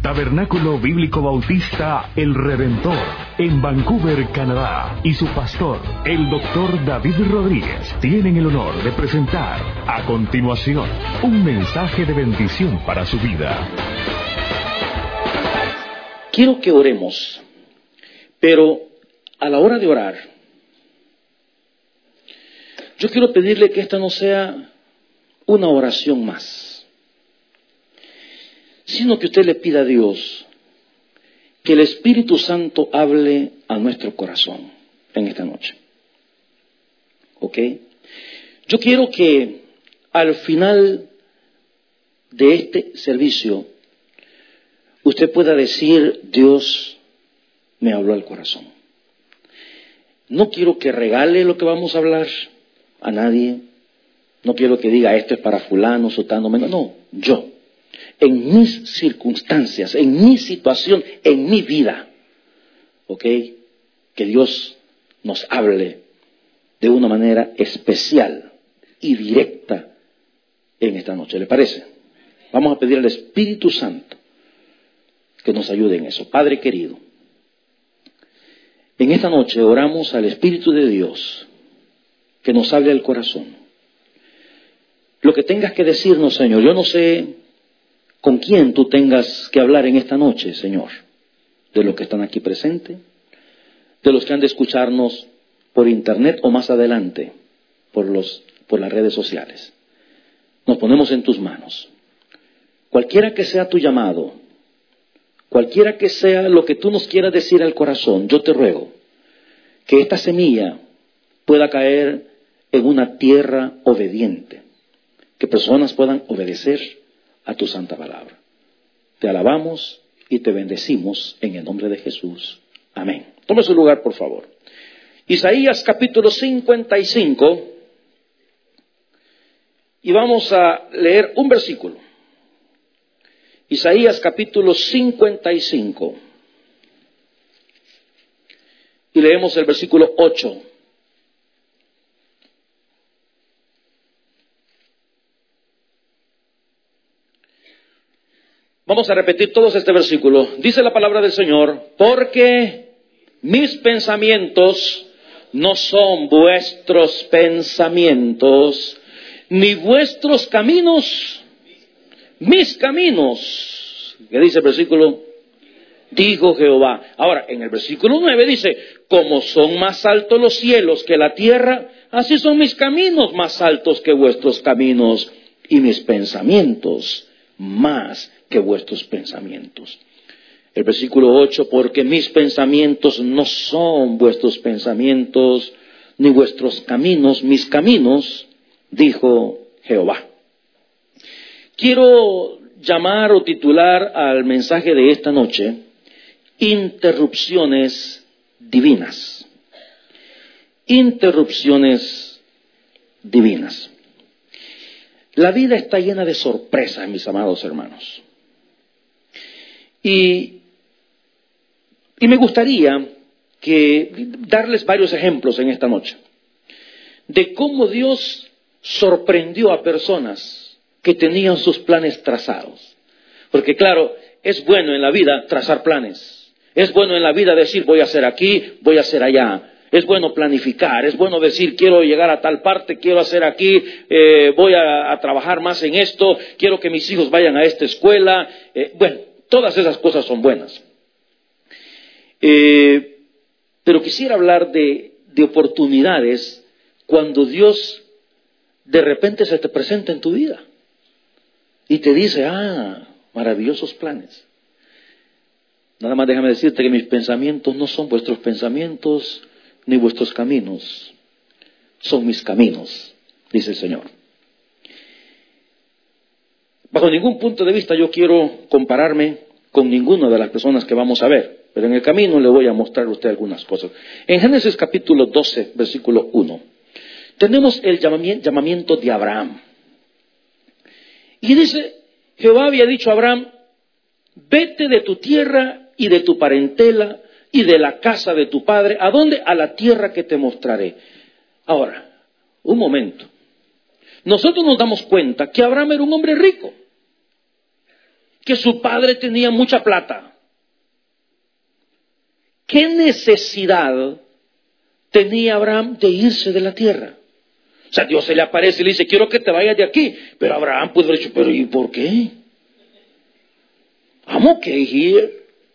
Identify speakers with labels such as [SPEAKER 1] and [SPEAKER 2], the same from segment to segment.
[SPEAKER 1] Tabernáculo Bíblico Bautista El Redentor, en Vancouver, Canadá, y su pastor, el Dr. David Rodríguez, tienen el honor de presentar a continuación un mensaje de bendición para su vida.
[SPEAKER 2] Quiero que oremos, pero a la hora de orar, yo quiero pedirle que esta no sea una oración más, sino que usted le pida a Dios que el Espíritu Santo hable a nuestro corazón en esta noche. ¿Ok? Yo quiero que al final de este servicio usted pueda decir: Dios me habló al corazón. No quiero que regale lo que vamos a hablar a nadie. No quiero que diga esto es para fulano, sotano, menos. No, yo. En mis circunstancias, en mi situación, en mi vida. ¿Ok? Que Dios nos hable de una manera especial y directa en esta noche. ¿Le parece? Vamos a pedir al Espíritu Santo que nos ayude en eso. Padre querido, en esta noche oramos al Espíritu de Dios que nos hable al corazón. Lo que tengas que decirnos, Señor, yo no sé con quién tú tengas que hablar en esta noche, Señor, de los que están aquí presentes, de los que han de escucharnos por internet o más adelante por las redes sociales. Nos ponemos en tus manos. Cualquiera que sea tu llamado, cualquiera que sea lo que tú nos quieras decir al corazón, yo te ruego que esta semilla pueda caer en una tierra obediente, que personas puedan obedecer a tu santa palabra. Te alabamos y te bendecimos en el nombre de Jesús. Amén. Tome su lugar, por favor. Isaías capítulo 55, y vamos a leer un versículo. Isaías capítulo 55. Y leemos el versículo 8. Vamos a repetir todos este versículo. Dice la palabra del Señor: porque mis pensamientos no son vuestros pensamientos, ni vuestros caminos mis caminos. ¿Qué dice el versículo? Dijo Jehová. Ahora, en el versículo 9 dice: como son más altos los cielos que la tierra, así son mis caminos más altos que vuestros caminos, y mis pensamientos más que vuestros pensamientos. El versículo 8: porque mis pensamientos no son vuestros pensamientos, ni vuestros caminos mis caminos, dijo Jehová. Quiero llamar o titular al mensaje de esta noche: interrupciones divinas. Interrupciones divinas. La vida está llena de sorpresas, mis amados hermanos. Y me gustaría darles varios ejemplos en esta noche de cómo Dios sorprendió a personas que tenían sus planes trazados. Porque claro, es bueno en la vida trazar planes. Es bueno en la vida decir: voy a hacer aquí, voy a hacer allá. Es bueno planificar, es bueno decir: quiero llegar a tal parte, quiero hacer aquí, voy a trabajar más en esto, quiero que mis hijos vayan a esta escuela. Bueno, todas esas cosas son buenas. Pero quisiera hablar de oportunidades cuando Dios de repente se te presenta en tu vida y te dice: maravillosos planes. Nada más déjame decirte que mis pensamientos no son vuestros pensamientos, ni vuestros caminos son mis caminos, dice el Señor. Bajo ningún punto de vista yo quiero compararme con ninguna de las personas que vamos a ver, pero en el camino le voy a mostrar a usted algunas cosas. En Génesis capítulo 12, versículo 1, tenemos el llamamiento de Abraham. Y dice: Jehová había dicho a Abraham: vete de tu tierra y de tu parentela y de la casa de tu padre. ¿A dónde? A la tierra que te mostraré. Ahora, un momento. Nosotros nos damos cuenta que Abraham era un hombre rico. que su padre tenía mucha plata. ¿Qué necesidad tenía Abraham de irse de la tierra? O sea, Dios se le aparece y le dice, quiero que te vayas de aquí. Pero Abraham pudo haber dicho, pero ¿y por qué? I'm okay here.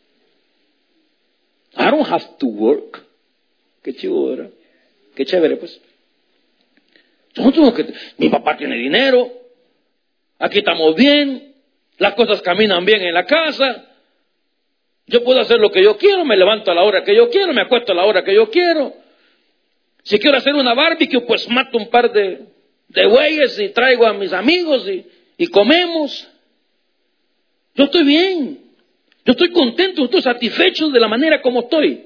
[SPEAKER 2] I don't have to work. Qué chido, ¿verdad? Qué chévere, pues. Mi papá tiene dinero. Aquí estamos bien. Las cosas caminan bien en la casa. Yo puedo hacer lo que yo quiero. Me levanto a la hora que yo quiero. Me acuesto a la hora que yo quiero. Si quiero hacer una barbecue, pues mato un par de bueyes y traigo a mis amigos y comemos. Yo estoy bien. Yo estoy contento, estoy satisfecho de la manera como estoy.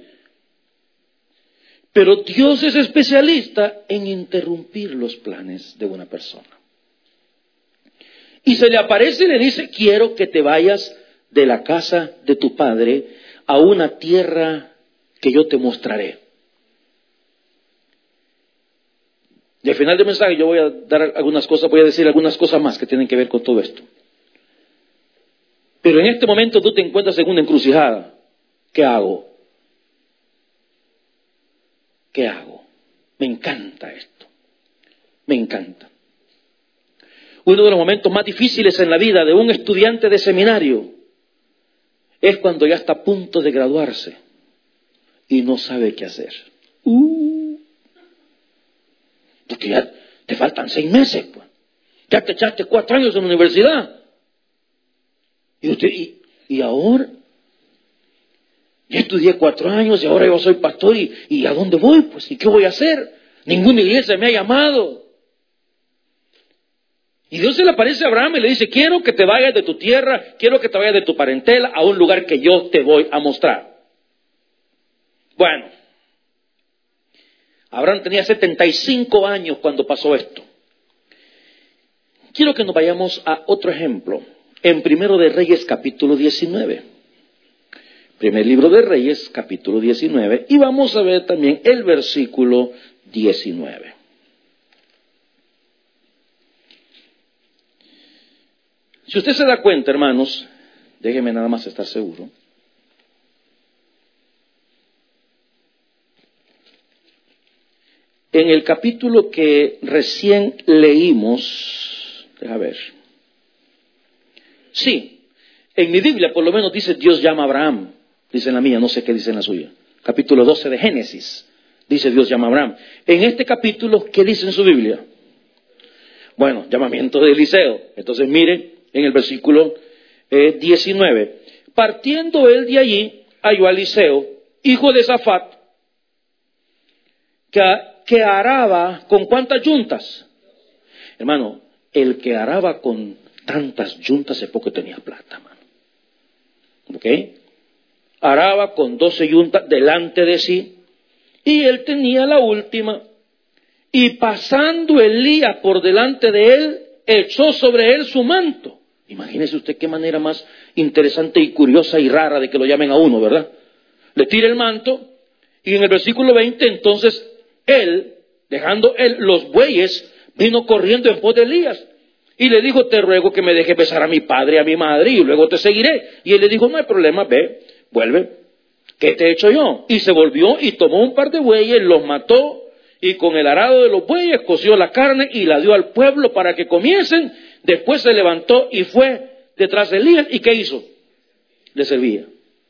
[SPEAKER 2] Pero Dios es especialista en interrumpir los planes de una persona. Y se le aparece y le dice, quiero que te vayas de la casa de tu padre a una tierra que yo te mostraré. Y al final del mensaje yo voy a dar algunas cosas, voy a decir algunas cosas más que tienen que ver con todo esto. Pero en este momento tú te encuentras en una encrucijada. ¿Qué hago? ¿Qué hago? Me encanta esto. Me encanta. Uno de los momentos más difíciles en la vida de un estudiante de seminario es cuando ya está a punto de graduarse y no sabe qué hacer. Porque ya te faltan 6 meses, pues. Ya te echaste 4 años en la universidad. Y ahora, ya estudié 4 años y ahora yo soy pastor y ¿a dónde voy? Pues, ¿y qué voy a hacer? Ninguna iglesia me ha llamado. Y Dios se le aparece a Abraham y le dice, quiero que te vayas de tu tierra, quiero que te vayas de tu parentela a un lugar que yo te voy a mostrar. Bueno, Abraham tenía 75 años cuando pasó esto. Quiero que nos vayamos a otro ejemplo. En Primero de Reyes, capítulo 19. Primer libro de Reyes, capítulo 19. Y vamos a ver también el versículo 19. Si usted se da cuenta, hermanos, déjeme nada más estar seguro. En el capítulo que recién leímos, deja ver. Sí, en mi Biblia por lo menos dice Dios llama a Abraham. Dice en la mía, no sé qué dice en la suya. Capítulo 12 de Génesis, dice Dios llama a Abraham. En este capítulo, ¿qué dice en su Biblia? Bueno, llamamiento de Eliseo. Entonces mire, en el versículo 19. Partiendo él de allí, halló a Eliseo, hijo de Safat, que araba con ¿cuántas yuntas? Hermano, el que araba con tantas yuntas es porque tenía plata, hermano. ¿Ok? Araba con 12 yuntas delante de sí, y él tenía la última. Y pasando Elías por delante de él, echó sobre él su manto. Imagínese usted qué manera más interesante y curiosa y rara de que lo llamen a uno, ¿verdad? Le tira el manto, y en el versículo 20, entonces él, dejando él los bueyes, vino corriendo en pos de Elías. Y le dijo, te ruego que me dejes besar a mi padre y a mi madre, y luego te seguiré. Y él le dijo, no hay problema, ve, vuelve. ¿Qué te he hecho yo? Y se volvió y tomó un par de bueyes, los mató, y con el arado de los bueyes coció la carne y la dio al pueblo para que comiesen. Después se levantó y fue detrás de Elías. ¿Y qué hizo? Le servía.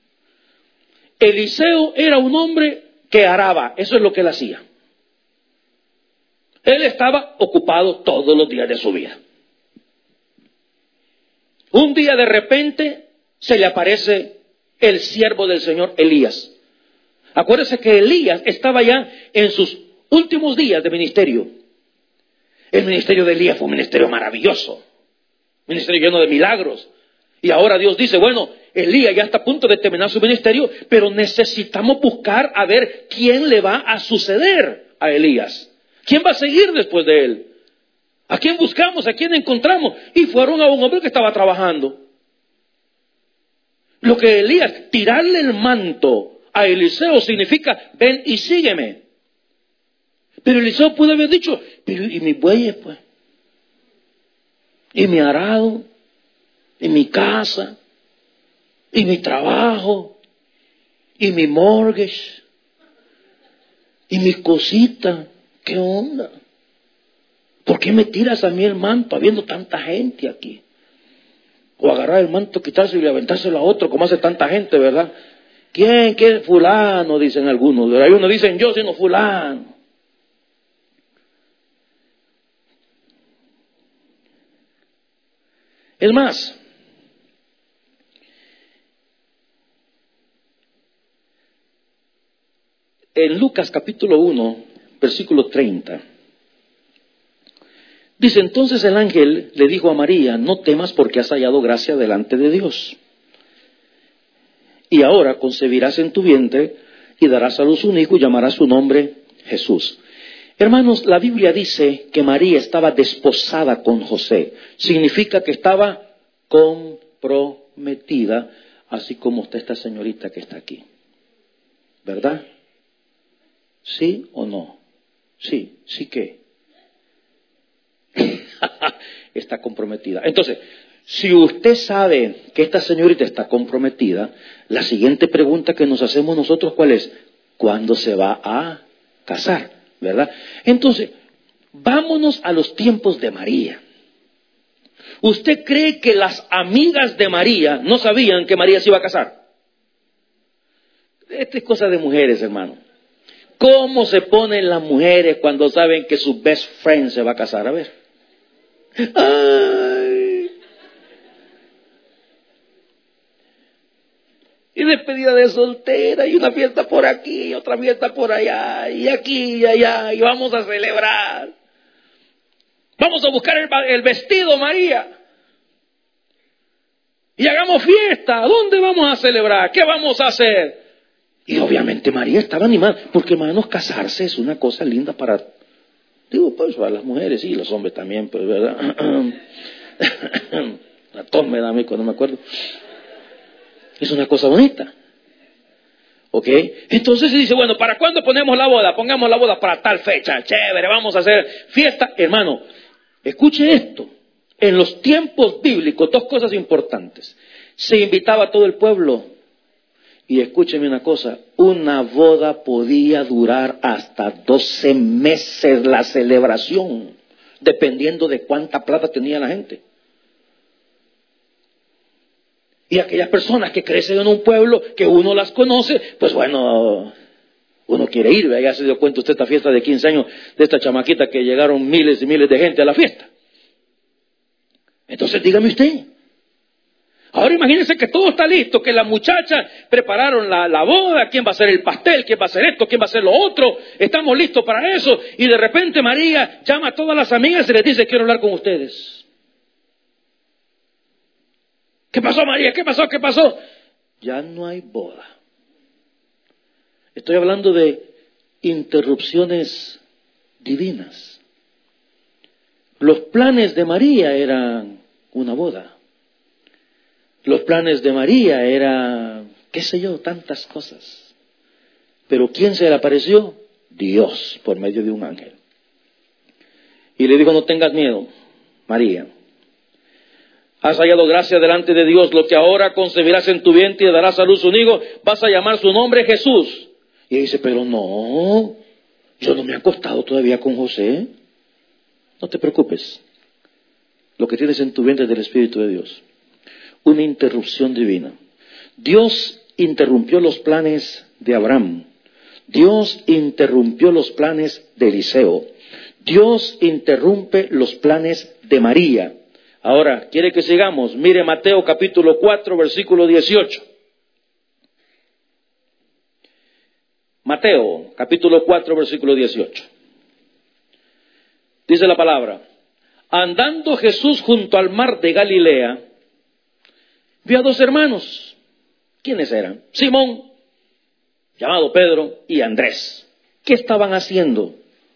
[SPEAKER 2] Eliseo era un hombre que araba, eso es lo que él hacía. Él estaba ocupado todos los días de su vida. Un día de repente se le aparece el siervo del Señor Elías. Acuérdese que Elías estaba ya en sus últimos días de ministerio. El ministerio de Elías fue un ministerio maravilloso, un ministerio lleno de milagros. Y ahora Dios dice, bueno, Elías ya está a punto de terminar su ministerio, pero necesitamos buscar a ver quién le va a suceder a Elías. ¿Quién va a seguir después de él? ¿A quién buscamos? ¿A quién encontramos? Y fueron a un hombre que estaba trabajando. Lo que Elías, tirarle el manto a Eliseo significa, ven y sígueme. Pero Eliseo pudo haber dicho, pero ¿y mis bueyes, pues? ¿Y mi arado? ¿Y mi casa? y mi trabajo, y mi mortgage, y mi cosita. ¿Qué onda? ¿Por qué me tiras a mí el manto habiendo tanta gente aquí? O agarrar el manto, quitárselo y aventárselo a otro, como hace tanta gente, ¿verdad? ¿Quién? ¿Quién? Fulano, dicen algunos. ¿Verdad? Y unos dicen yo, sino fulano. Es más, en Lucas capítulo 1, versículo 30, dice, entonces el ángel le dijo a María, no temas porque has hallado gracia delante de Dios. Y ahora concebirás en tu vientre y darás a luz un hijo y llamarás su nombre Jesús. Hermanos, la Biblia dice que María estaba desposada con José. Significa que estaba comprometida, así como está esta señorita que está aquí. ¿Verdad? ¿Sí o no? Sí, ¿sí qué? Está comprometida. Entonces, si usted sabe que esta señorita está comprometida, la siguiente pregunta que nos hacemos nosotros, ¿cuál es? ¿Cuándo se va a casar? ¿Verdad? Entonces, vámonos a los tiempos de María. ¿Usted cree que las amigas de María no sabían que María se iba a casar? Esta es cosa de mujeres, hermano. ¿Cómo se ponen las mujeres cuando saben que su best friend se va a casar? A ver. ¡Ay! Y despedida de soltera, y una fiesta por aquí, y otra fiesta por allá, y aquí y allá, y vamos a celebrar. Vamos a buscar el vestido, María. Y hagamos fiesta. ¿Dónde vamos a celebrar? ¿Qué vamos a hacer? Y obviamente María estaba animada, porque hermanos, casarse es una cosa linda para, digo, pues para las mujeres y los hombres también, pues, ¿verdad? La tos me da a mí cuando me acuerdo. Es una cosa bonita. ¿Ok? Entonces se dice, bueno, ¿para cuándo ponemos la boda? Pongamos la boda para tal fecha. Chévere, vamos a hacer fiesta. Hermano, escuche esto. En los tiempos bíblicos, dos cosas importantes. Se invitaba a todo el pueblo. Y escúcheme una cosa, una boda podía durar hasta 12 meses la celebración, dependiendo de cuánta plata tenía la gente. Y aquellas personas que crecen en un pueblo, que uno las conoce, pues bueno, uno quiere ir. Ya se dio cuenta usted esta fiesta de 15 años de esta chamaquita que llegaron miles y miles de gente a la fiesta. Entonces dígame usted. Ahora imagínense que todo está listo, que las muchachas prepararon la boda, quién va a hacer el pastel, quién va a hacer esto, quién va a hacer lo otro, estamos listos para eso. Y de repente María llama a todas las amigas y les dice, quiero hablar con ustedes. ¿Qué pasó, María? ¿Qué pasó? ¿Qué pasó? Ya no hay boda. Estoy hablando de interrupciones divinas. Los planes de María eran una boda. Los planes de María eran, qué sé yo, tantas cosas. Pero ¿quién se le apareció? Dios, por medio de un ángel. Y le dijo, no tengas miedo, María. Has hallado gracia delante de Dios, lo que ahora concebirás en tu vientre y darás a luz un hijo, vas a llamar su nombre Jesús. Y dice, pero no, yo no me he acostado todavía con José. No te preocupes, lo que tienes en tu vientre es del Espíritu de Dios. Una interrupción divina. Dios interrumpió los planes de Abraham. Dios interrumpió los planes de Eliseo. Dios interrumpe los planes de María. Ahora, ¿quiere que sigamos? Mire Mateo capítulo 4, versículo 18. Mateo capítulo 4, versículo 18. Dice la palabra, andando Jesús junto al mar de Galilea, vio a dos hermanos. ¿Quiénes eran? Simón, llamado Pedro, y Andrés. ¿Qué estaban haciendo?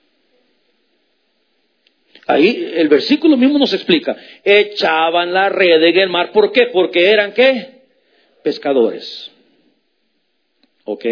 [SPEAKER 2] Ahí el versículo mismo nos explica. Echaban la red en el mar. ¿Por qué? Porque eran, ¿qué? Pescadores. ¿Ok?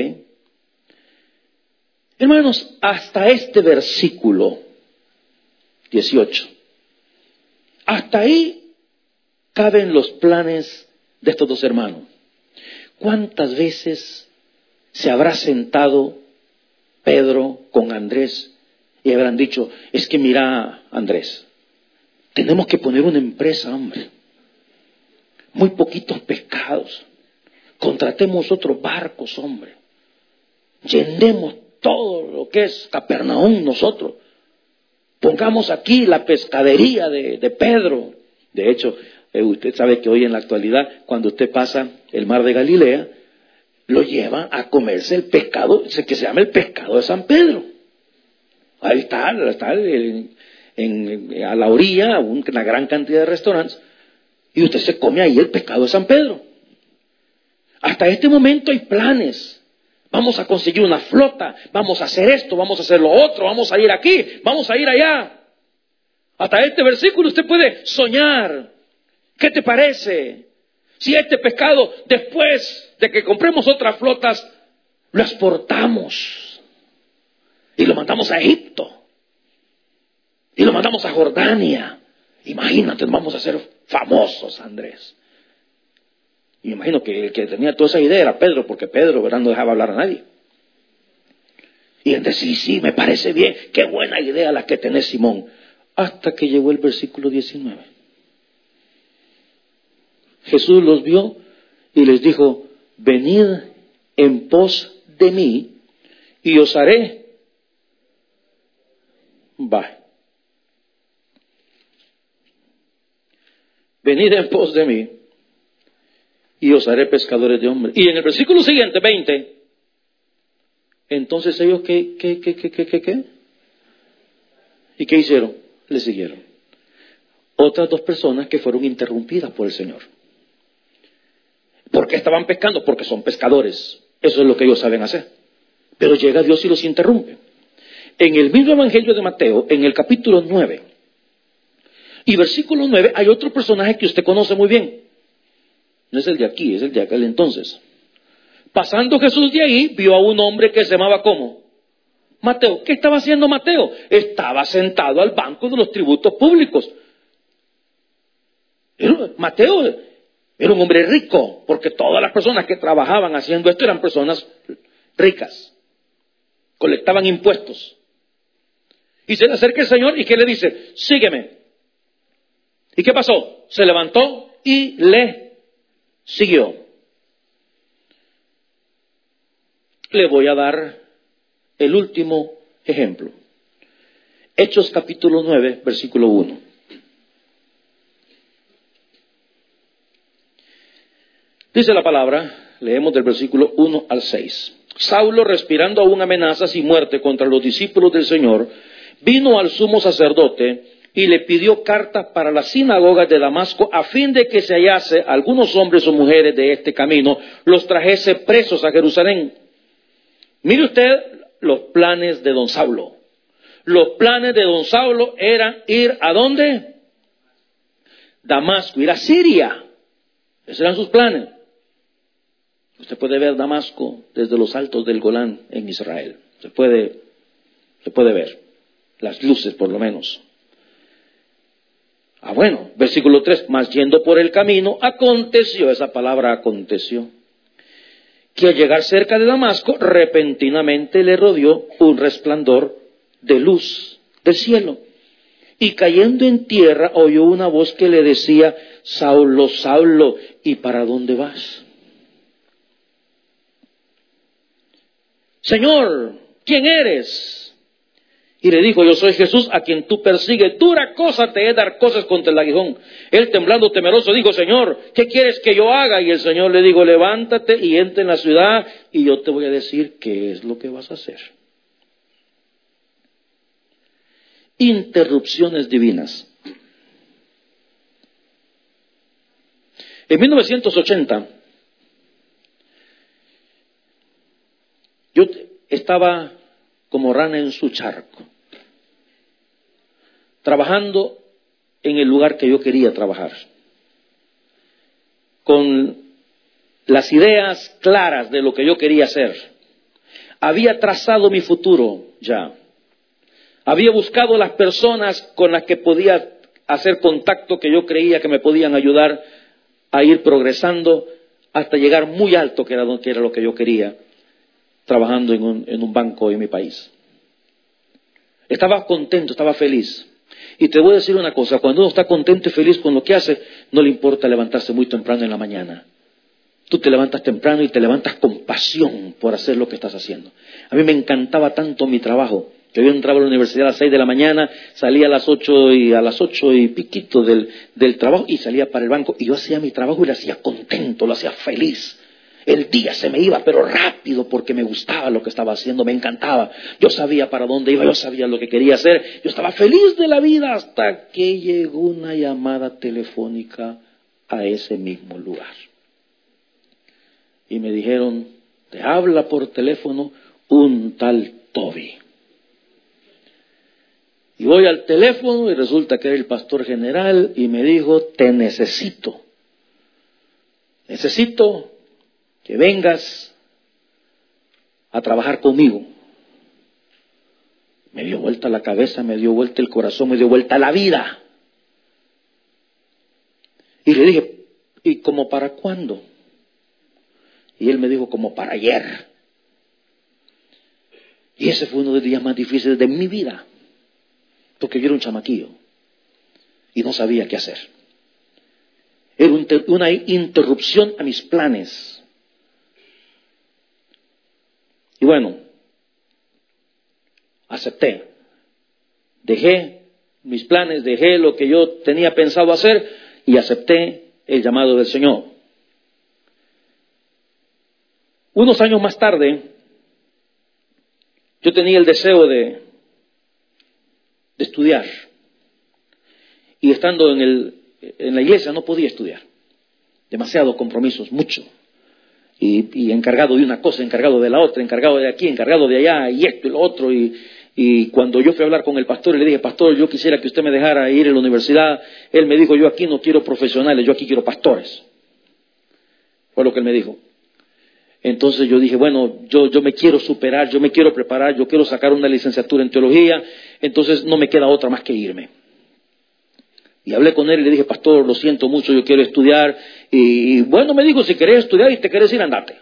[SPEAKER 2] Hermanos, hasta este versículo 18. Hasta ahí caben los planes de estos dos hermanos. ¿cuántas veces se habrá sentado Pedro con Andrés y habrán dicho, es que mira, Andrés, tenemos que poner una empresa, hombre. Muy poquitos pescados. Contratemos otros barcos, hombre. Llenemos todo lo que es Capernaum nosotros. Pongamos aquí la pescadería de Pedro. De hecho, usted sabe que hoy en la actualidad, cuando usted pasa el mar de Galilea, lo llevan a comerse el pescado, que se llama el pescado de San Pedro. Ahí está a la orilla, una gran cantidad de restaurantes, y usted se come ahí el pescado de San Pedro. Hasta este momento hay planes. Vamos a conseguir una flota, vamos a hacer esto, vamos a hacer lo otro, vamos a ir aquí, vamos a ir allá. Hasta este versículo usted puede soñar. ¿Qué te parece si este pescado, después de que compremos otras flotas, lo exportamos y lo mandamos a Egipto y lo mandamos a Jordania? Imagínate, vamos a ser famosos, Andrés. Y imagino que el que tenía toda esa idea era Pedro, porque Pedro, ¿verdad?, no dejaba hablar a nadie. Y él decía, sí, me parece bien, qué buena idea la que tenés, Simón. Hasta que llegó el versículo 19. Jesús los vio y les dijo, venid en pos de mí y os haré. Venid en pos de mí y os haré pescadores de hombres. Y en el versículo siguiente, 20, entonces ellos, ¿qué? ¿Y qué hicieron? Le siguieron. Otras dos personas que fueron interrumpidas por el Señor. ¿Por qué estaban pescando? Porque son pescadores. Eso es lo que ellos saben hacer. Pero llega Dios y los interrumpe. En el mismo Evangelio de Mateo, en el capítulo 9 y versículo 9, hay otro personaje que usted conoce muy bien. No es el de aquí, es el de aquel entonces. Pasando Jesús de ahí, vio a un hombre que se llamaba ¿cómo? Mateo. ¿Qué estaba haciendo Mateo? Estaba sentado al banco de los tributos públicos. Mateo era un hombre rico, porque todas las personas que trabajaban haciendo esto eran personas ricas. Colectaban impuestos. Y se le acerca el Señor y ¿qué le dice? Sígueme. ¿Y qué pasó? Se levantó y le siguió. Le voy a dar el último ejemplo. Hechos capítulo 9, versículo 1. Dice la palabra, leemos del versículo 1 al 6. Saulo, respirando aún amenazas y muerte contra los discípulos del Señor, vino al sumo sacerdote y le pidió cartas para las sinagogas de Damasco a fin de que se hallase algunos hombres o mujeres de este camino, los trajese presos a Jerusalén. Mire usted los planes de don Saulo. Los planes de don Saulo eran ir ¿a dónde? Damasco, ir a Siria. Esos eran sus planes. Usted puede ver Damasco desde los altos del Golán en Israel. Se puede ver las luces por lo menos. Bueno, versículo 3, mas yendo por el camino, aconteció, esa palabra aconteció, que al llegar cerca de Damasco, repentinamente le rodeó un resplandor de luz del cielo. Y cayendo en tierra, oyó una voz que le decía, Saulo, Saulo, ¿y para dónde vas? Señor, ¿quién eres? Y le dijo, yo soy Jesús a quien tú persigues. Dura cosa te es dar cosas contra el aguijón. Él, temblando temeroso, dijo, Señor, ¿qué quieres que yo haga? Y el Señor le dijo, levántate y entra en la ciudad y yo te voy a decir qué es lo que vas a hacer. Interrupciones divinas. En 1980, yo estaba como rana en su charco, trabajando en el lugar que yo quería trabajar, con las ideas claras de lo que yo quería hacer. Había trazado mi futuro ya. Había buscado las personas con las que podía hacer contacto, que yo creía que me podían ayudar a ir progresando. hasta llegar muy alto, que era lo que yo quería, trabajando en un banco en mi país. Estaba contento, estaba feliz. Y te voy a decir una cosa, cuando uno está contento y feliz con lo que hace, no le importa levantarse muy temprano en la mañana. Tú te levantas temprano y te levantas con pasión por hacer lo que estás haciendo. A mí me encantaba tanto mi trabajo, que yo entraba a la universidad a las 6 de la mañana, salía a las 8 y piquito del trabajo y salía para el banco. Y yo hacía mi trabajo y lo hacía contento, lo hacía feliz. El día se me iba, pero rápido, porque me gustaba lo que estaba haciendo, me encantaba. Yo sabía para dónde iba, yo sabía lo que quería hacer. Yo estaba feliz de la vida hasta que llegó una llamada telefónica a ese mismo lugar. Y me dijeron, te habla por teléfono un tal Toby. Y voy al teléfono y resulta que era el pastor general y me dijo, te necesito. Necesito que vengas a trabajar conmigo. Me dio vuelta la cabeza, me dio vuelta el corazón, me dio vuelta la vida. Y le dije, ¿y como para cuándo? Y él me dijo, como para ayer. Y ese fue uno de los días más difíciles de mi vida, porque yo era un chamaquillo y no sabía qué hacer. Era una interrupción a mis planes. Y bueno, acepté. Dejé mis planes, dejé lo que yo tenía pensado hacer y acepté el llamado del Señor. Unos años más tarde, yo tenía el deseo de estudiar. Y estando en la iglesia no podía estudiar. Demasiados compromisos, mucho. Y encargado de una cosa, encargado de la otra, encargado de aquí, encargado de allá, y esto y lo otro. Y cuando yo fui a hablar con el pastor y le dije, pastor, yo quisiera que usted me dejara ir a la universidad, él me dijo, yo aquí no quiero profesionales, yo aquí quiero pastores. Fue lo que él me dijo. Entonces yo dije, bueno, yo me quiero superar, yo me quiero preparar, yo quiero sacar una licenciatura en teología, entonces no me queda otra más que irme. Y hablé con él y le dije, pastor, lo siento mucho, yo quiero estudiar. Y bueno, me dijo, si querés estudiar y te querés ir, andate.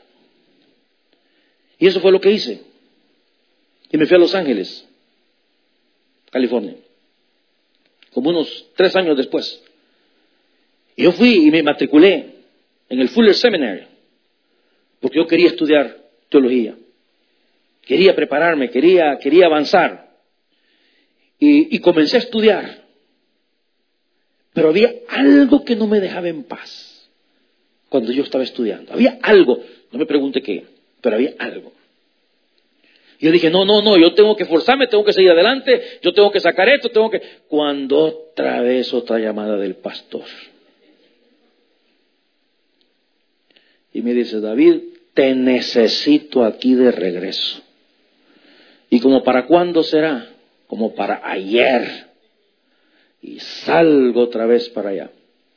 [SPEAKER 2] Y eso fue lo que hice. Y me fui a Los Ángeles, California, como unos 3 años después. Y yo fui y me matriculé en el Fuller Seminary, porque yo quería estudiar teología. Quería prepararme, quería avanzar. Y comencé a estudiar. Pero había algo que no me dejaba en paz cuando yo estaba estudiando. Había algo, no me pregunte qué, pero había algo. Y yo dije, no, yo tengo que esforzarme, tengo que seguir adelante, yo tengo que sacar esto, Cuando otra vez otra llamada del pastor. Y me dice, David, te necesito aquí de regreso. ¿Y como para cuándo será? Como para ayer. Y salgo otra vez para allá.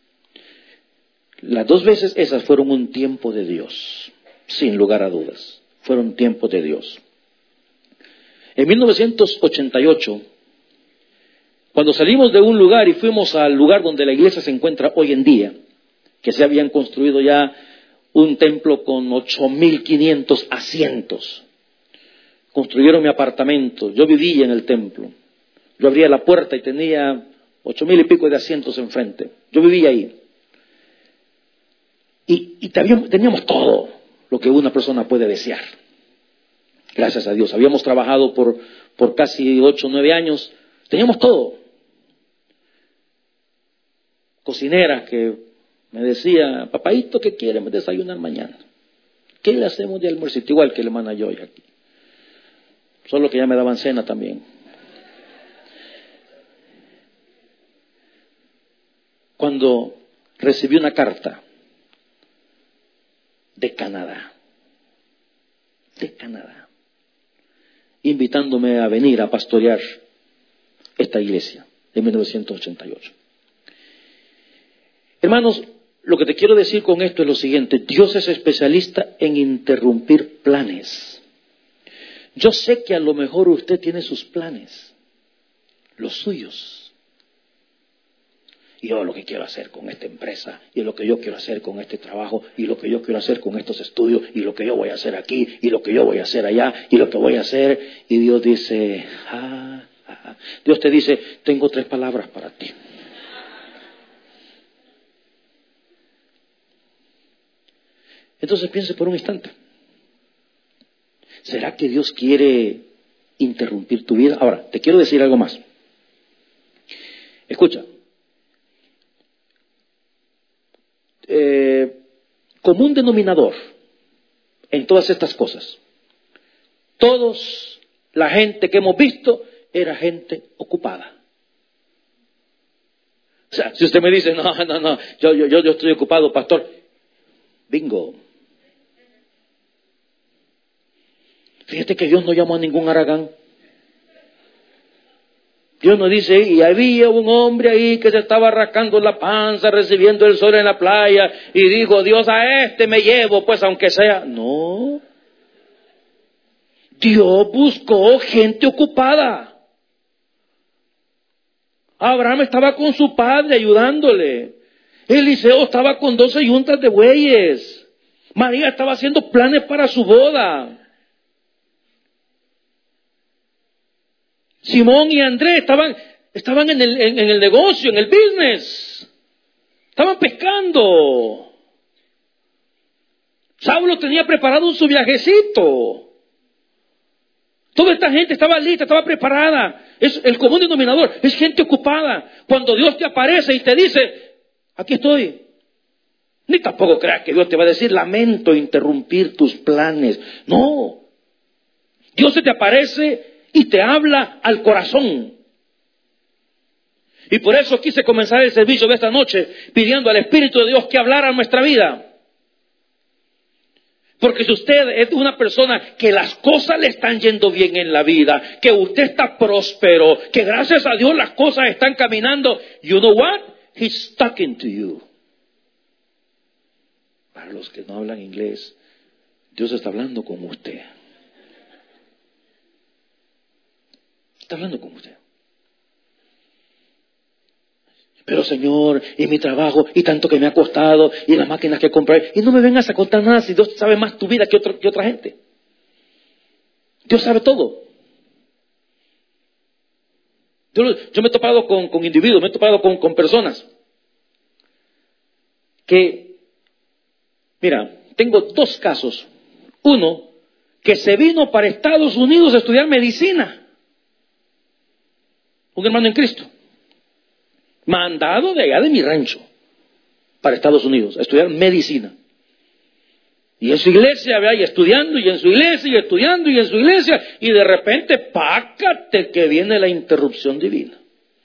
[SPEAKER 2] Las 2 veces esas fueron un tiempo de Dios, sin lugar a dudas. Fueron tiempos de Dios. En 1988, cuando salimos de un lugar y fuimos al lugar donde la iglesia se encuentra hoy en día, que se habían construido ya un templo con 8.500 asientos. Construyeron mi apartamento, yo vivía en el templo. Yo abría la puerta y tenía 8.000 y pico de asientos enfrente. Yo vivía ahí. Y teníamos todo lo que una persona puede desear. Gracias a Dios. Habíamos trabajado por casi 8 o 9 años. Teníamos todo. Cocinera que me decía, papaito, ¿qué quiere desayunar mañana? ¿Qué le hacemos de almuercito? Igual que la hermana Joy aquí. Solo que ya me daban cena también. Cuando recibí una carta de Canadá, invitándome a venir a pastorear esta iglesia en 1988. Hermanos, lo que te quiero decir con esto es lo siguiente: Dios es especialista en interrumpir planes. Yo sé que a lo mejor usted tiene sus planes, los suyos. Y yo lo que quiero hacer con esta empresa, y lo que yo quiero hacer con este trabajo, y lo que yo quiero hacer con estos estudios, y lo que yo voy a hacer aquí, y lo que yo voy a hacer allá, y lo que voy a hacer. Y Dios dice, Dios te dice, tengo 3 palabras para ti. Entonces piense por un instante. ¿Será que Dios quiere interrumpir tu vida? Ahora, te quiero decir algo más. Escucha. Común denominador en todas estas cosas. Todos, la gente que hemos visto, era gente ocupada. O sea, si usted me dice, no, yo estoy ocupado, pastor. Bingo. Fíjate que Dios no llamó a ningún haragán. Dios nos dice, y había un hombre ahí que se estaba rascando la panza, recibiendo el sol en la playa, y dijo, Dios, a este me llevo, pues aunque sea. No. Dios buscó gente ocupada. Abraham estaba con su padre ayudándole. Eliseo estaba con 12 yuntas de bueyes. María estaba haciendo planes para su boda. Simón y Andrés estaban en el negocio, en el business. Estaban pescando. Saulo tenía preparado su viajecito. Toda esta gente estaba lista, estaba preparada. Es el común denominador, es gente ocupada. Cuando Dios te aparece y te dice, aquí estoy. Ni tampoco creas que Dios te va a decir, lamento interrumpir tus planes. No. Dios se te aparece y te habla al corazón. Y por eso quise comenzar el servicio de esta noche pidiendo al Espíritu de Dios que hablara a nuestra vida. Porque si usted es una persona que las cosas le están yendo bien en la vida, que usted está próspero, que gracias a Dios las cosas están caminando, you know what? He's talking to you. Para los que no hablan inglés, Dios está hablando con usted. Está hablando con usted. Pero Señor, y mi trabajo, y tanto que me ha costado, y las máquinas que compré, y no me vengas a contar nada si Dios sabe más tu vida que otra gente. Dios sabe todo. Yo me he topado con individuos, me he topado con personas que, mira, tengo 2 casos. Uno, que se vino para Estados Unidos a estudiar medicina. Un hermano en Cristo. Mandado de allá de mi rancho para Estados Unidos a estudiar medicina. Y en su iglesia, ¿verdad? Y estudiando, y en su iglesia, y estudiando, y en su iglesia, y de repente, pácate que viene la interrupción divina.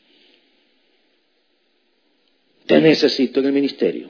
[SPEAKER 2] Te necesito en el ministerio.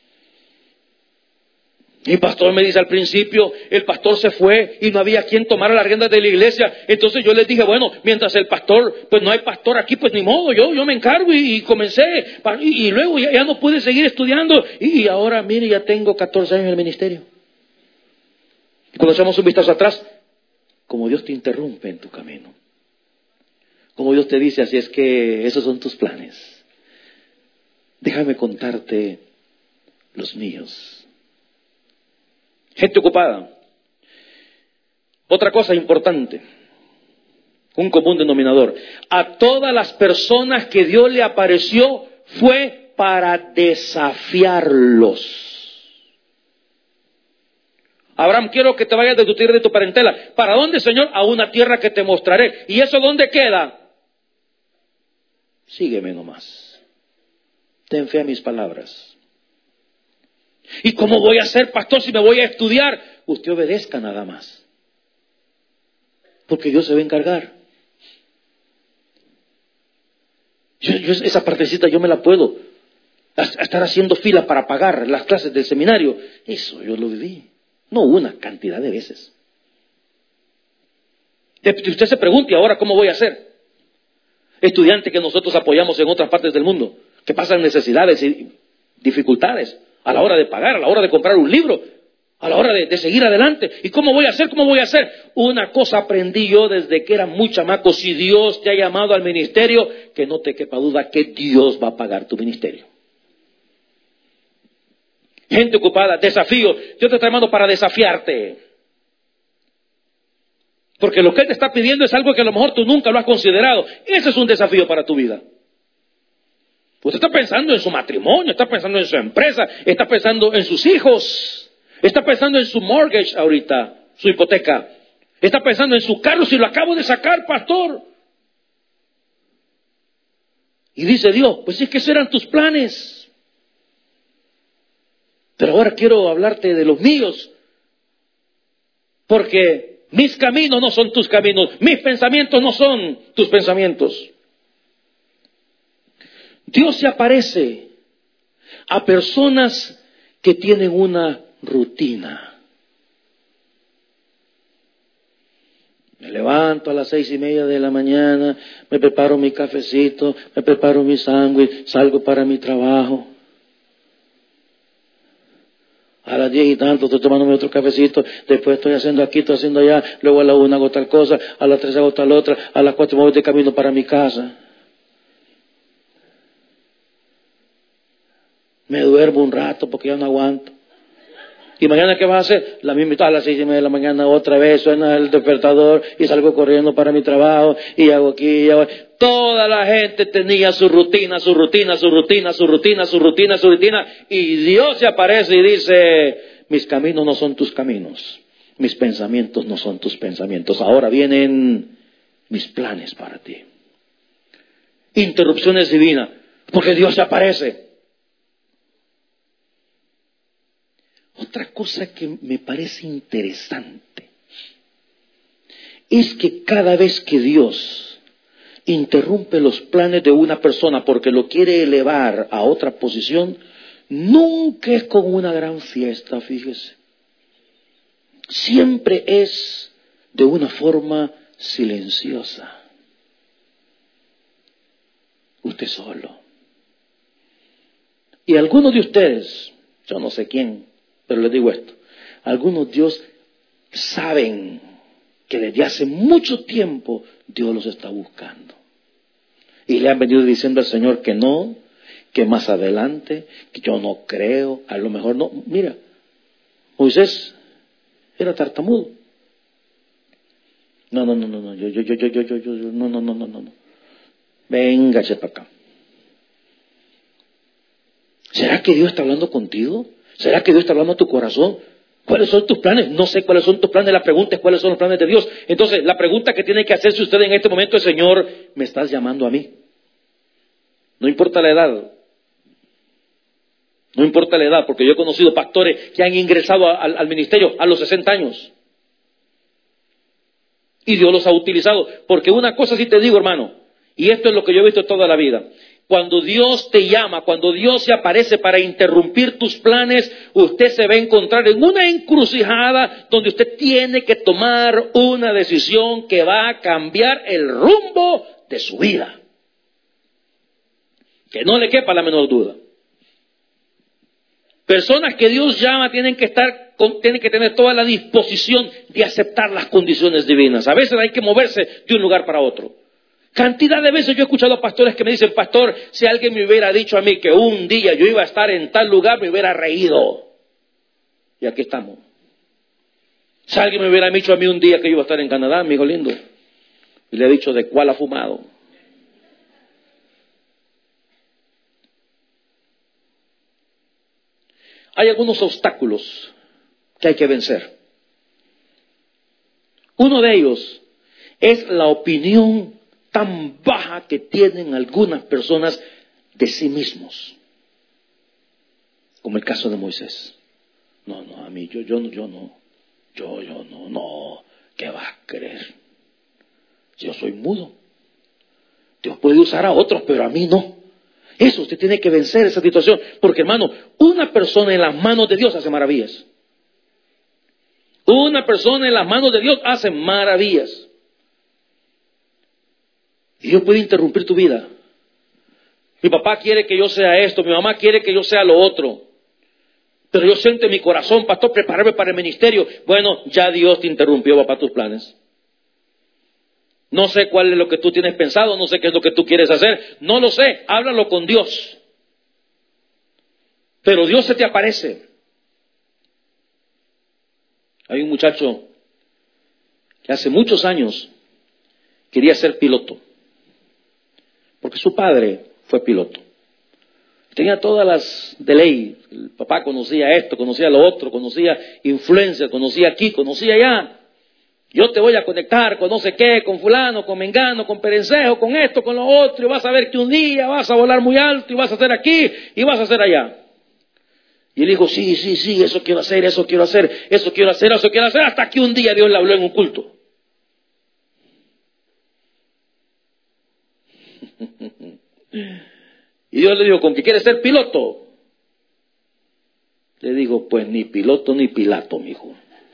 [SPEAKER 2] Mi pastor me dice al principio, el pastor se fue y no había quien tomara las riendas de la iglesia. Entonces yo les dije, bueno, mientras el pastor, pues no hay pastor aquí, pues ni modo, yo me encargo y comencé. Y luego ya no pude seguir estudiando. Y ahora, mire, ya tengo 14 años en el ministerio. Y cuando echamos un vistazo atrás, como Dios te interrumpe en tu camino. Como Dios te dice, así es que esos son tus planes. Déjame contarte los míos. Gente ocupada. Otra cosa importante, un común denominador. A todas las personas que Dios le apareció fue para desafiarlos. Abraham, quiero que te vayas de tu tierra y de tu parentela. ¿Para dónde, Señor? A una tierra que te mostraré. ¿Y eso dónde queda? Sígueme nomás. Ten fe a mis palabras. ¿Y cómo voy a ser pastor si me voy a estudiar? Usted obedezca nada más. Porque Dios se va a encargar. Yo esa partecita yo me la puedo. A estar haciendo fila para pagar las clases del seminario. Eso yo lo viví. No una cantidad de veces. Y usted se pregunte ahora cómo voy a hacer. Estudiante que nosotros apoyamos en otras partes del mundo, que pasan necesidades y dificultades. A la hora de pagar, a la hora de comprar un libro. a la hora de seguir adelante. ¿Y cómo voy a hacer? ¿Cómo voy a hacer? Una cosa aprendí yo desde que era muy chamaco. Si Dios te ha llamado al ministerio, que no te quepa duda que Dios va a pagar tu ministerio. Gente ocupada, desafío. Dios te está llamando para desafiarte. Porque lo que Él te está pidiendo es algo que a lo mejor tú nunca lo has considerado. Ese es un desafío para tu vida. Usted está pensando en su matrimonio, está pensando en su empresa, está pensando en sus hijos. Está pensando en su mortgage ahorita, su hipoteca. Está pensando en su carro, si lo acabo de sacar, pastor. Y dice Dios, pues es que esos eran tus planes. Pero ahora quiero hablarte de los míos. Porque mis caminos no son tus caminos, mis pensamientos no son tus pensamientos. Dios se aparece a personas que tienen una rutina. Me levanto a las 6:30 de la mañana, me preparo mi cafecito, me preparo mi sándwich, salgo para mi trabajo. A las 10 y tanto estoy tomándome otro cafecito, después estoy haciendo aquí, estoy haciendo allá, luego a la 1 hago tal cosa, a las 3 hago tal otra, a las 4 me voy de camino para mi casa. Me duermo un rato porque ya no aguanto. ¿Y mañana qué vas a hacer? La misma, a las 6:30 de la mañana otra vez suena el despertador y salgo corriendo para mi trabajo y hago aquí y hago. Toda la gente tenía su rutina, su rutina, su rutina, su rutina, su rutina, su rutina. Y Dios se aparece y dice, mis caminos no son tus caminos, mis pensamientos no son tus pensamientos. Ahora vienen mis planes para ti. Interrupciones divinas, porque Dios se aparece. Otra cosa que me parece interesante es que cada vez que Dios interrumpe los planes de una persona porque lo quiere elevar a otra posición, nunca es con una gran fiesta, fíjese. Siempre es de una forma silenciosa. Usted solo. Y algunos de ustedes, yo no sé quién, pero les digo esto, algunos Dios saben que desde hace mucho tiempo Dios los está buscando. Y le han venido diciendo al Señor que no, que más adelante, que yo no creo, a lo mejor no. Mira, Moisés era tartamudo. No, no. Véngase para acá. ¿Será que Dios está hablando contigo? ¿Será que Dios está hablando a tu corazón? ¿Cuáles son tus planes? No sé cuáles son tus planes. La pregunta es cuáles son los planes de Dios. Entonces, la pregunta que tiene que hacerse usted en este momento es, Señor, ¿me estás llamando a mí? No importa la edad. No importa la edad, porque yo he conocido pastores que han ingresado al ministerio a los 60 años. Y Dios los ha utilizado. Porque una cosa sí te digo, hermano, y esto es lo que yo he visto toda la vida. Cuando Dios te llama, cuando Dios se aparece para interrumpir tus planes, usted se va a encontrar en una encrucijada donde usted tiene que tomar una decisión que va a cambiar el rumbo de su vida. Que no le quepa la menor duda. Personas que Dios llama tienen que tener toda la disposición de aceptar las condiciones divinas. A veces hay que moverse de un lugar para otro. Cantidad de veces yo he escuchado a pastores que me dicen, pastor, si alguien me hubiera dicho a mí que un día yo iba a estar en tal lugar, me hubiera reído. Y aquí estamos. Si alguien me hubiera dicho a mí un día que yo iba a estar en Canadá, mi hijo lindo, y le he dicho de cuál ha fumado. Hay algunos obstáculos que hay que vencer. Uno de ellos es la opinión tan baja que tienen algunas personas de sí mismos, como el caso de Moisés. No, a mí, yo no, ¿qué va a creer? Yo soy mudo. Dios puede usar a otros, pero a mí no. Eso, usted tiene que vencer esa situación, porque hermano, una persona en las manos de Dios hace maravillas. Una persona en las manos de Dios hace maravillas. Y Dios puede interrumpir tu vida. Mi papá quiere que yo sea esto, mi mamá quiere que yo sea lo otro. Pero yo siento en mi corazón, pastor, prepararme para el ministerio. Bueno, ya Dios te interrumpió, para tus planes. No sé cuál es lo que tú tienes pensado, no sé qué es lo que tú quieres hacer, no lo sé, háblalo con Dios. Pero Dios se te aparece. Hay un muchacho que hace muchos años quería ser piloto, porque su padre fue piloto. Tenía todas las de ley. El papá conocía esto, conocía lo otro, conocía influencia, conocía aquí, conocía allá. Yo te voy a conectar con no sé qué, con fulano, con mengano, con perencejo, con esto, con lo otro, y vas a ver que un día vas a volar muy alto, y vas a hacer aquí, y vas a hacer allá. Y él dijo, sí, eso quiero hacer, eso quiero hacer, eso quiero hacer, eso quiero hacer, hasta que un día Dios le habló en un culto. Y Dios le dijo, ¿con qué quieres ser piloto? Le digo, pues ni piloto ni Pilato, mijo.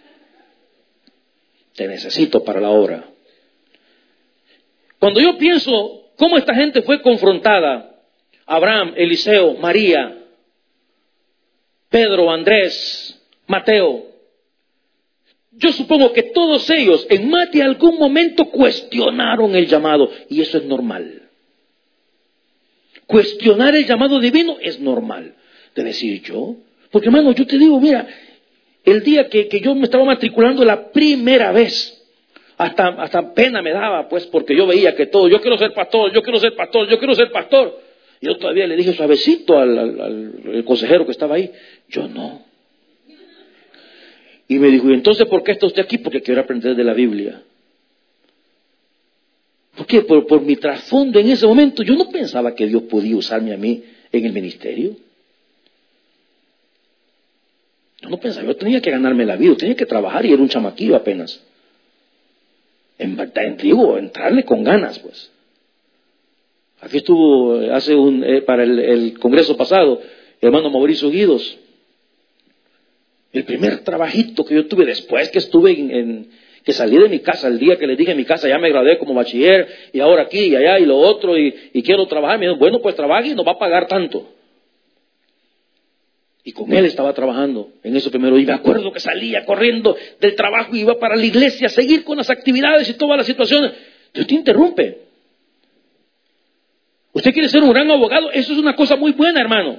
[SPEAKER 2] Te necesito para la obra. Cuando yo pienso cómo esta gente fue confrontada, Abraham, Eliseo, María, Pedro, Andrés, Mateo, yo supongo que todos ellos en más de algún momento cuestionaron el llamado, y eso es normal. Cuestionar el llamado divino es normal. De decir yo, porque hermano, yo te digo, mira, el día que yo me estaba matriculando la primera vez, hasta pena me daba, pues, porque yo veía que todo, yo quiero ser pastor, yo quiero ser pastor, yo quiero ser pastor. Y yo todavía le dije suavecito al consejero que estaba ahí, yo no. Y me dijo, ¿y entonces por qué está usted aquí? Porque quiero aprender de la Biblia. ¿Por qué? Por mi trasfondo en ese momento, yo no pensaba que Dios podía usarme a mí en el ministerio. Yo no pensaba, yo tenía que ganarme la vida, tenía que trabajar y era un chamaquillo apenas. Entrarle con ganas, pues. Aquí estuvo para el congreso pasado, el hermano Mauricio Guidos. El primer trabajito que yo tuve después que estuve que salí de mi casa, el día que le dije en mi casa, ya me gradué como bachiller, y ahora aquí y allá y lo otro, y quiero trabajar. Me dijo, bueno, pues trabaje y nos va a pagar tanto. Y con él estaba trabajando en eso primero. Y me acuerdo que salía corriendo del trabajo y iba para la iglesia a seguir con las actividades y todas las situaciones. Dios te interrumpe. Usted quiere ser un gran abogado, eso es una cosa muy buena, hermano.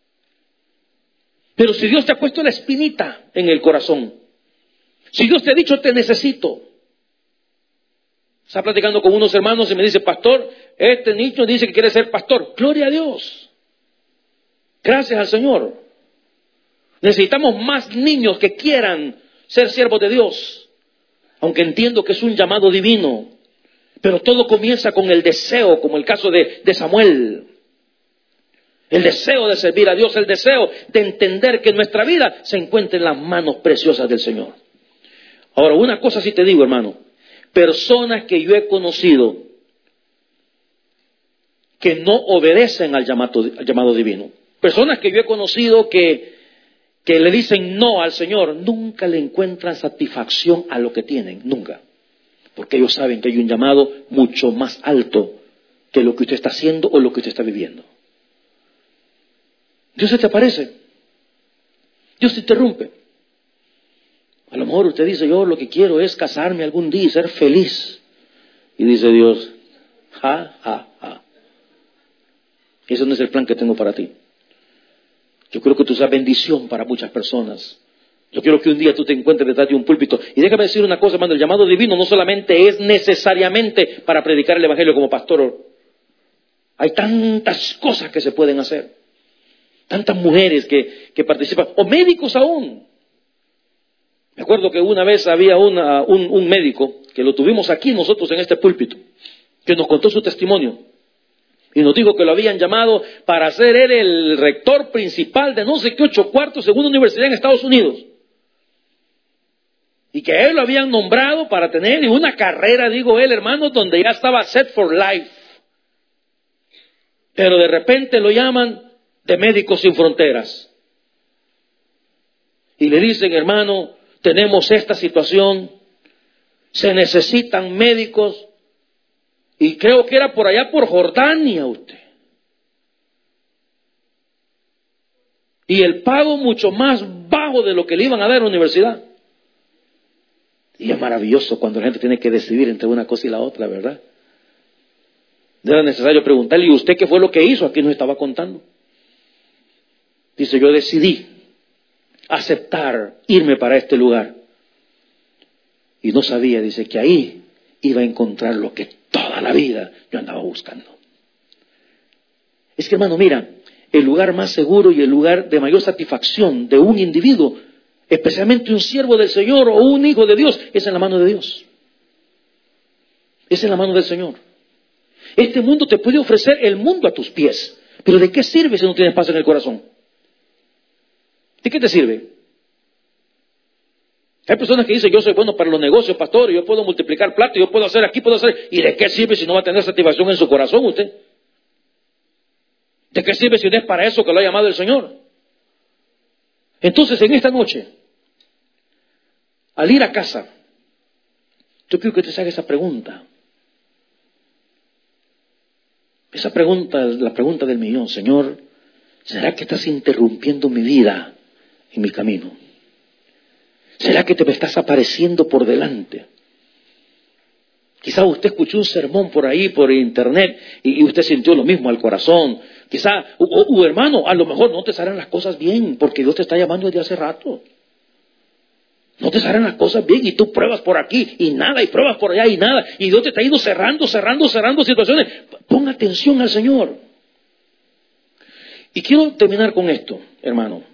[SPEAKER 2] Pero si Dios te ha puesto la espinita en el corazón, si Dios te ha dicho, te necesito. Estaba platicando con unos hermanos y me dice, pastor, este niño dice que quiere ser pastor. Gloria a Dios. Gracias al Señor. Necesitamos más niños que quieran ser siervos de Dios. Aunque entiendo que es un llamado divino. Pero todo comienza con el deseo, como el caso de Samuel. El deseo de servir a Dios, el deseo de entender que nuestra vida se encuentra en las manos preciosas del Señor. Ahora, una cosa sí te digo, hermano. Personas que yo he conocido que no obedecen al llamado divino. Personas que yo he conocido que le dicen no al Señor, nunca le encuentran satisfacción a lo que tienen, nunca. Porque ellos saben que hay un llamado mucho más alto que lo que usted está haciendo o lo que usted está viviendo. Dios se te aparece. Dios te interrumpe. A lo mejor usted dice, yo lo que quiero es casarme algún día y ser feliz. Y dice Dios, ese no es el plan que tengo para ti. Yo quiero que tú seas bendición para muchas personas. Yo quiero que un día tú te encuentres detrás de un púlpito. Y déjame decir una cosa, hermano, el llamado divino no solamente es necesariamente para predicar el evangelio como pastor. Hay tantas cosas que se pueden hacer. Tantas mujeres que participan, o médicos aún. Me acuerdo que una vez había un médico, que lo tuvimos aquí nosotros en este púlpito, que nos contó su testimonio. Y nos dijo que lo habían llamado para ser él el rector principal de no sé qué 8 cuartos en una universidad en Estados Unidos. Y que él lo habían nombrado para tener una carrera, digo él, hermano, donde ya estaba set for life. Pero de repente lo llaman de Médicos Sin Fronteras. Y le dicen, hermano, tenemos esta situación, se necesitan médicos. Y creo que era por allá por Jordania usted. Y el pago mucho más bajo de lo que le iban a dar en la universidad. Y es maravilloso cuando la gente tiene que decidir entre una cosa y la otra, ¿verdad? No era necesario preguntarle, ¿y usted qué fue lo que hizo? Aquí nos estaba contando. Dice, yo decidí aceptar irme para este lugar. Y no sabía, dice, que ahí iba a encontrar lo que toda la vida yo andaba buscando. Es que, hermano, mira, el lugar más seguro y el lugar de mayor satisfacción de un individuo, especialmente un siervo del Señor o un hijo de Dios, es en la mano de Dios. Es en la mano del Señor. Este mundo te puede ofrecer el mundo a tus pies, pero ¿de qué sirve si no tienes paz en el corazón? ¿De qué te sirve? Hay personas que dicen, yo soy bueno para los negocios, pastor, yo puedo multiplicar plata, yo puedo hacer aquí, puedo hacer... ¿Y de qué sirve si no va a tener satisfacción en su corazón usted? ¿De qué sirve si no es para eso que lo ha llamado el Señor? Entonces, en esta noche, al ir a casa, yo quiero que te haga esa pregunta. Esa pregunta es la pregunta del millón. Señor, ¿será que estás interrumpiendo mi vida en mi camino? ¿Será que te me estás apareciendo por delante? Quizá usted escuchó un sermón por ahí, por internet, y usted sintió lo mismo al corazón. Quizá, hermano, a lo mejor no te salen las cosas bien, porque Dios te está llamando desde hace rato. No te salen las cosas bien, y tú pruebas por aquí, y nada, y pruebas por allá, y nada. Y Dios te está ido cerrando situaciones. Pon atención al Señor. Y quiero terminar con esto, hermano.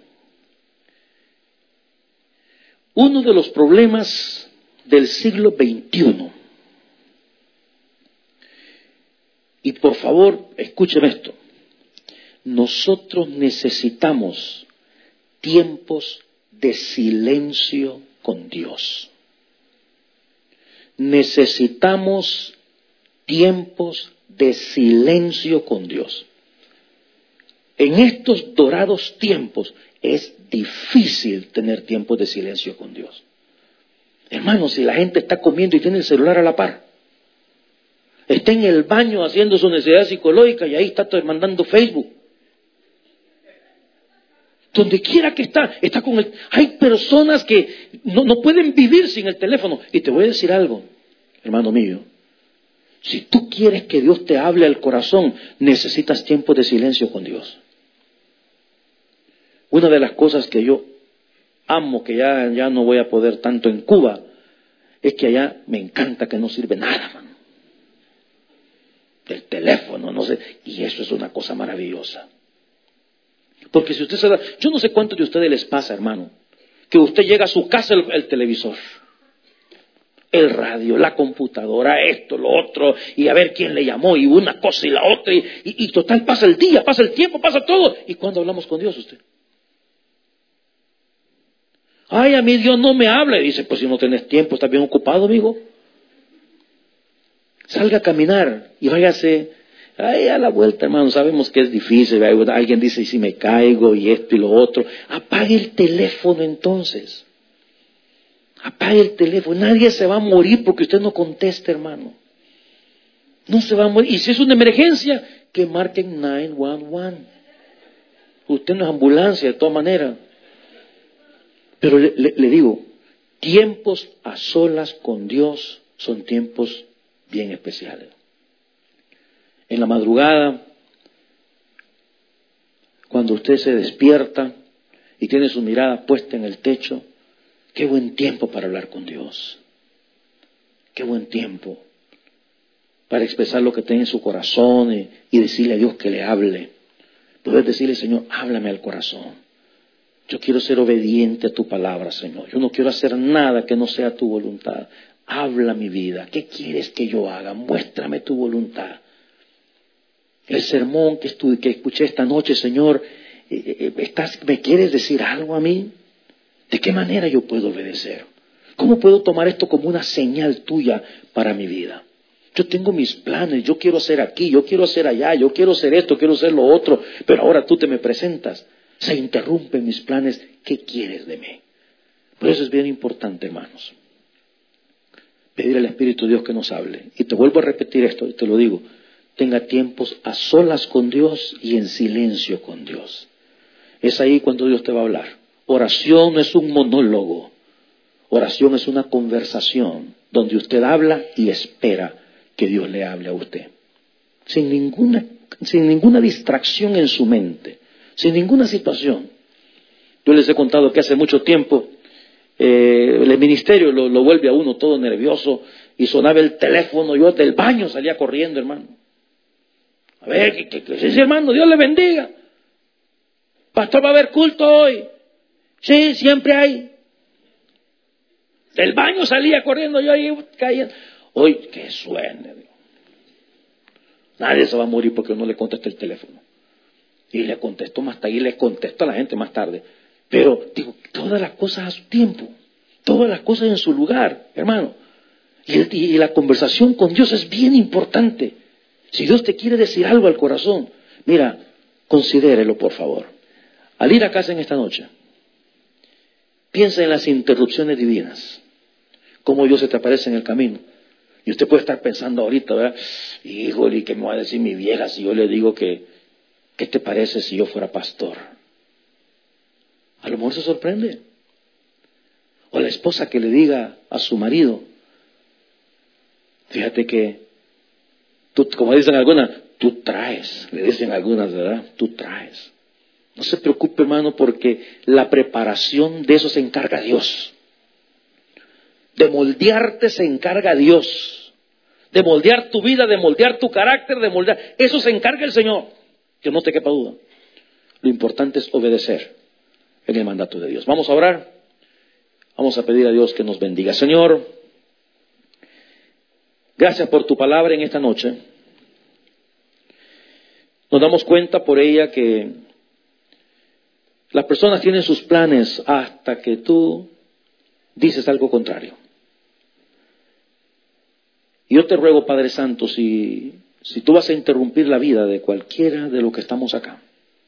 [SPEAKER 2] Uno de los problemas del siglo XXI, y por favor, escúcheme esto, nosotros necesitamos tiempos de silencio con Dios. Necesitamos tiempos de silencio con Dios. En estos dorados tiempos es difícil tener tiempos de silencio con Dios. Hermano, si la gente está comiendo y tiene el celular a la par, está en el baño haciendo su necesidad psicológica y ahí está mandando Facebook. Donde quiera que está con el... Hay personas que no pueden vivir sin el teléfono. Y te voy a decir algo, hermano mío. Si tú quieres que Dios te hable al corazón, necesitas tiempo de silencio con Dios. Una de las cosas que yo amo, que ya no voy a poder tanto en Cuba, es que allá me encanta que no sirve nada, mano. El teléfono, no sé, y eso es una cosa maravillosa. Porque si usted se da, yo no sé cuántos de ustedes les pasa, hermano, que usted llega a su casa el televisor, el radio, la computadora, esto, lo otro, y a ver quién le llamó, y una cosa y la otra, y total pasa el día, pasa el tiempo, pasa todo. ¿Y cuándo hablamos con Dios usted? Ay, a mí Dios no me habla. Y dice, pues si no tenés tiempo, estás bien ocupado, amigo. Salga a caminar y váyase ahí a la vuelta, hermano. Sabemos que es difícil. Alguien dice, ¿y si me caigo? Y esto y lo otro. Apague el teléfono entonces. Apague el teléfono. Nadie se va a morir porque usted no conteste, hermano. No se va a morir. Y si es una emergencia, que marquen 911. Usted no es ambulancia de todas maneras. Pero le digo, tiempos a solas con Dios son tiempos bien especiales. En la madrugada, cuando usted se despierta y tiene su mirada puesta en el techo, qué buen tiempo para hablar con Dios. Qué buen tiempo para expresar lo que tiene en su corazón y decirle a Dios que le hable. Poder decirle, Señor, háblame al corazón. Yo quiero ser obediente a tu palabra, Señor. Yo no quiero hacer nada que no sea tu voluntad. Habla mi vida. ¿Qué quieres que yo haga? Muéstrame tu voluntad. El sermón que escuché esta noche, Señor, ¿me quieres decir algo a mí? ¿De qué manera yo puedo obedecer? ¿Cómo puedo tomar esto como una señal tuya para mi vida? Yo tengo mis planes, yo quiero hacer aquí, yo quiero hacer allá, yo quiero hacer esto, quiero hacer lo otro, pero ahora tú te me presentas. Se interrumpen mis planes. ¿Qué quieres de mí? Por eso es bien importante, hermanos, pedir al Espíritu de Dios que nos hable. Y te vuelvo a repetir esto, y te lo digo. Tenga tiempos a solas con Dios y en silencio con Dios. Es ahí cuando Dios te va a hablar. Oración no es un monólogo. Oración es una conversación donde usted habla y espera que Dios le hable a usted. Sin ninguna distracción en su mente, sin ninguna situación. Yo les he contado que hace mucho tiempo el ministerio lo vuelve a uno todo nervioso y sonaba el teléfono. Yo del baño salía corriendo, hermano. A ver, ¿qué sí, hermano? Dios le bendiga. Pastor, va a haber culto hoy. Sí, siempre hay. Del baño salía corriendo yo ahí cayendo. Hoy, que suene. Nadie se va a morir porque no le conteste el teléfono. Y le contesto más tarde, y le contesto a la gente más tarde. Pero, digo, todas las cosas a su tiempo. Todas las cosas en su lugar, hermano. Y la conversación con Dios es bien importante. Si Dios te quiere decir algo al corazón, mira, considérelo por favor. Al ir a casa en esta noche, piensa en las interrupciones divinas. Cómo Dios se te aparece en el camino. Y usted puede estar pensando ahorita, ¿verdad? Híjole, ¿qué me va a decir mi vieja si yo le digo que, ¿qué te parece si yo fuera pastor? A lo mejor se sorprende. O la esposa que le diga a su marido, fíjate que tú, como dicen algunas, tú traes, le dicen algunas, ¿verdad? Tú traes. No se preocupe, hermano, porque la preparación de eso se encarga Dios. De moldearte se encarga Dios. De moldear tu vida, de moldear tu carácter, de moldear. Eso se encarga el Señor. Que no te quepa duda. Lo importante es obedecer en el mandato de Dios. Vamos a orar. Vamos a pedir a Dios que nos bendiga. Señor, gracias por tu palabra en esta noche. Nos damos cuenta por ella que las personas tienen sus planes hasta que tú dices algo contrario. Y yo te ruego, Padre Santo, si tú vas a interrumpir la vida de cualquiera de los que estamos acá,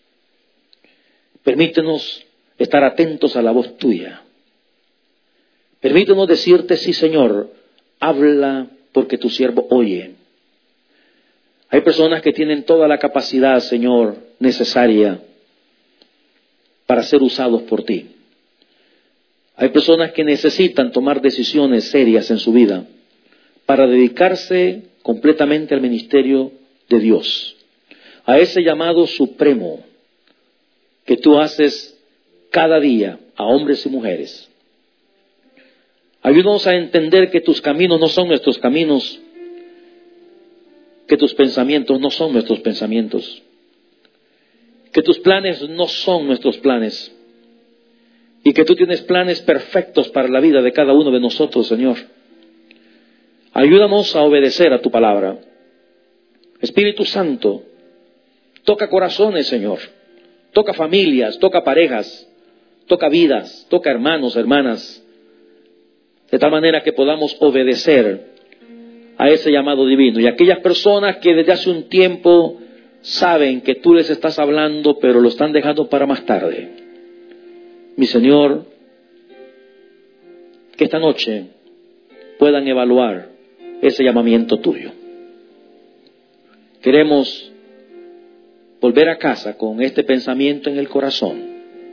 [SPEAKER 2] permítenos estar atentos a la voz tuya. Permítenos decirte, sí, Señor, habla porque tu siervo oye. Hay personas que tienen toda la capacidad, Señor, necesaria para ser usados por ti. Hay personas que necesitan tomar decisiones serias en su vida para dedicarse completamente al ministerio de Dios, a ese llamado supremo que tú haces cada día a hombres y mujeres. Ayúdanos a entender que tus caminos no son nuestros caminos, que tus pensamientos no son nuestros pensamientos, que tus planes no son nuestros planes, y que tú tienes planes perfectos para la vida de cada uno de nosotros, Señor. Ayúdanos a obedecer a tu palabra. Espíritu Santo, toca corazones, Señor. Toca familias, toca parejas, toca vidas, toca hermanos, hermanas. De tal manera que podamos obedecer a ese llamado divino. Y aquellas personas que desde hace un tiempo saben que tú les estás hablando, pero lo están dejando para más tarde. Mi Señor, que esta noche puedan evaluar ese llamamiento tuyo. Queremos volver a casa con este pensamiento en el corazón.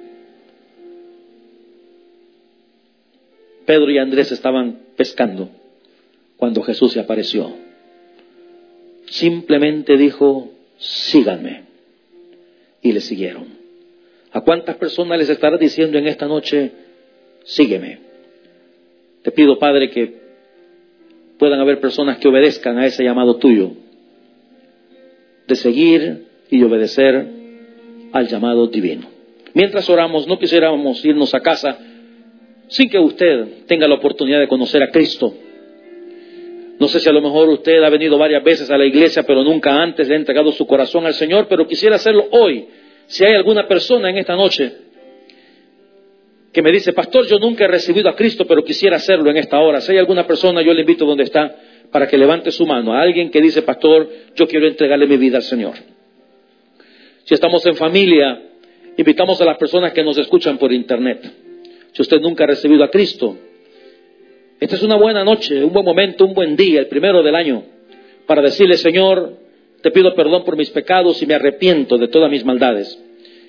[SPEAKER 2] Pedro y Andrés estaban pescando cuando Jesús se apareció. Simplemente dijo, síganme. Y le siguieron. ¿A cuántas personas les estarás diciendo en esta noche, sígueme? Te pido, Padre, que puedan haber personas que obedezcan a ese llamado tuyo, de seguir y obedecer al llamado divino. Mientras oramos, no quisiéramos irnos a casa sin que usted tenga la oportunidad de conocer a Cristo. No sé si a lo mejor usted ha venido varias veces a la iglesia, pero nunca antes le ha entregado su corazón al Señor, pero quisiera hacerlo hoy. Si hay alguna persona en esta noche que me dice, pastor, yo nunca he recibido a Cristo, pero quisiera hacerlo en esta hora. Si hay alguna persona, yo le invito donde está para que levante su mano. A alguien que dice, pastor, yo quiero entregarle mi vida al Señor. Si estamos en familia, invitamos a las personas que nos escuchan por internet. Si usted nunca ha recibido a Cristo, esta es una buena noche, un buen momento, un buen día, el primero del año, para decirle, Señor, te pido perdón por mis pecados y me arrepiento de todas mis maldades.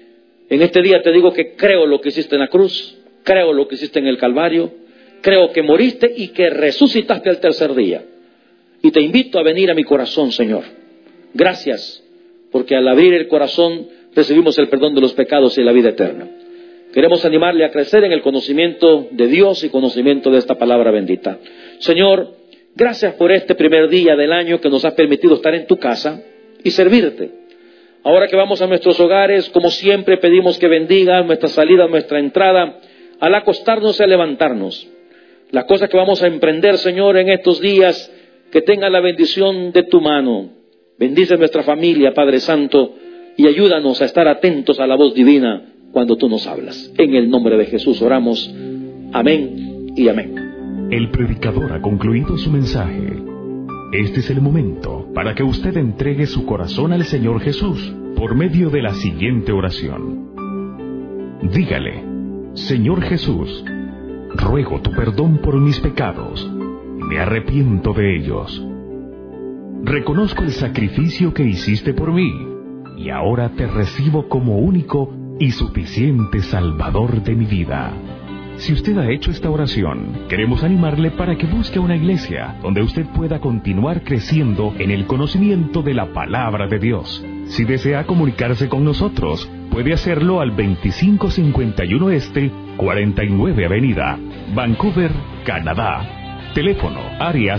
[SPEAKER 2] En este día te digo que creo lo que hiciste en la cruz, creo lo que hiciste en el Calvario, creo que moriste y que resucitaste al tercer día. Y te invito a venir a mi corazón, Señor. Gracias, porque al abrir el corazón recibimos el perdón de los pecados y la vida eterna. Queremos animarle a crecer en el conocimiento de Dios y conocimiento de esta palabra bendita. Señor, gracias por este primer día del año que nos has permitido estar en tu casa y servirte. Ahora que vamos a nuestros hogares, como siempre pedimos que bendiga nuestra salida, nuestra entrada, al acostarnos y al levantarnos. Las cosas que vamos a emprender, Señor, en estos días, que tenga la bendición de tu mano. Bendice nuestra familia, Padre Santo, y ayúdanos a estar atentos a la voz divina cuando tú nos hablas. En el nombre de Jesús oramos. Amén y amén.
[SPEAKER 1] El predicador ha concluido su mensaje. Este es el momento para que usted entregue su corazón al Señor Jesús por medio de la siguiente oración. Dígale: Señor Jesús, ruego tu perdón por mis pecados. Me arrepiento de ellos. Reconozco el sacrificio que hiciste por mí y ahora te recibo como único y suficiente Salvador de mi vida. Si usted ha hecho esta oración, queremos animarle para que busque una iglesia donde usted pueda continuar creciendo en el conocimiento de la palabra de Dios. Si desea comunicarse con nosotros, puede hacerlo al 2551 Este, 49 Avenida, Vancouver, Canadá. Teléfono área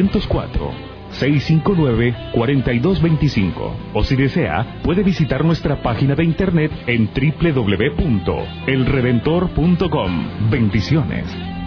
[SPEAKER 1] 604-659-4225. O si desea, puede visitar nuestra página de internet en www.elredentor.com. Bendiciones.